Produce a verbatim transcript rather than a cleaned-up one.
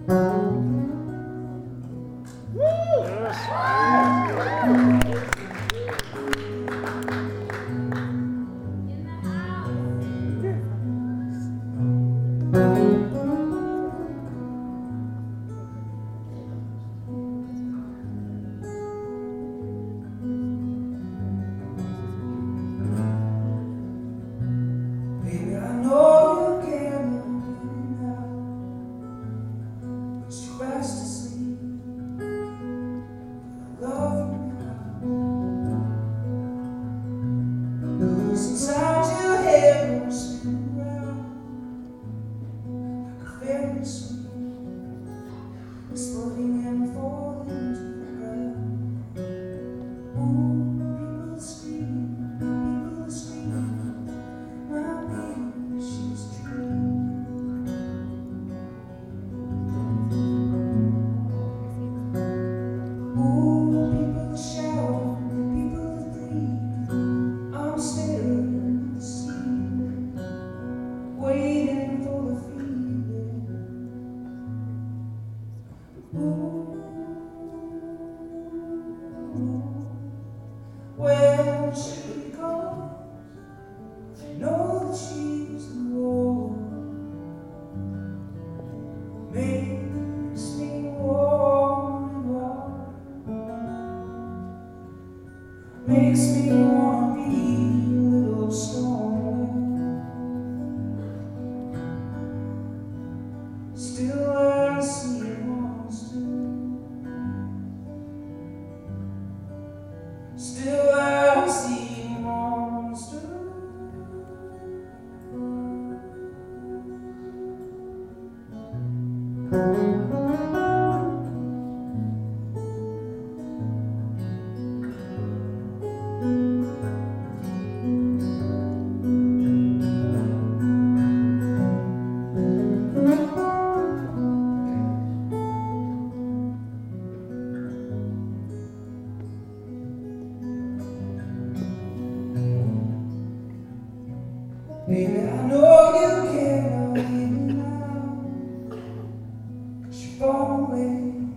Exploding and falling to the ground. Ooh, people scream, people scream. My baby, she's dreaming. Ooh, people shout, people breathe. I'm staring at the ceiling, waiting for the feeling. Where she goes, I know that she's the one. Makes me warm and warm. Makes me wanna be a little stronger. Still I see a monster. Still I see a monster. Baby, I know you cannot leave me now, 'cause you're far away.